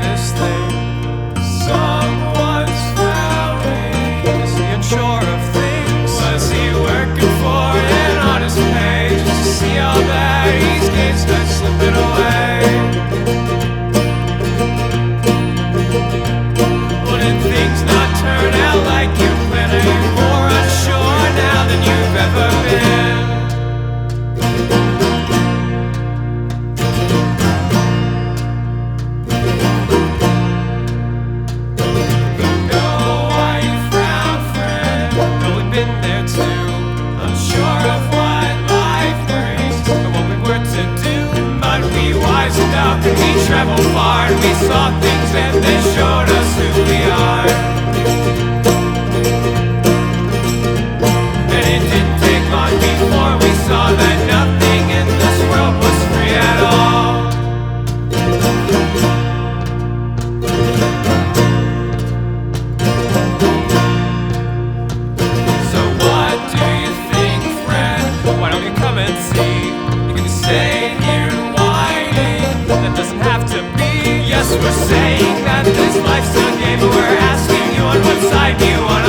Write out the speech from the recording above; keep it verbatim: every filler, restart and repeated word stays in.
this thing someone's flowering. Is he unsure of things? Was he working for an honest pay just to see all that he's gained start slipping away? Wouldn't things not turn out like you planned? Are you more unsure now than you've ever been? We traveled far and we saw things and they showed us who we are. And it didn't take long before we saw that nothing in this world was free at all. So what do you think, friend? Why don't you come and see? You can stay here whining. That doesn't have to be. Yes, we're saying that this life's a game, but we're asking you on what side you want.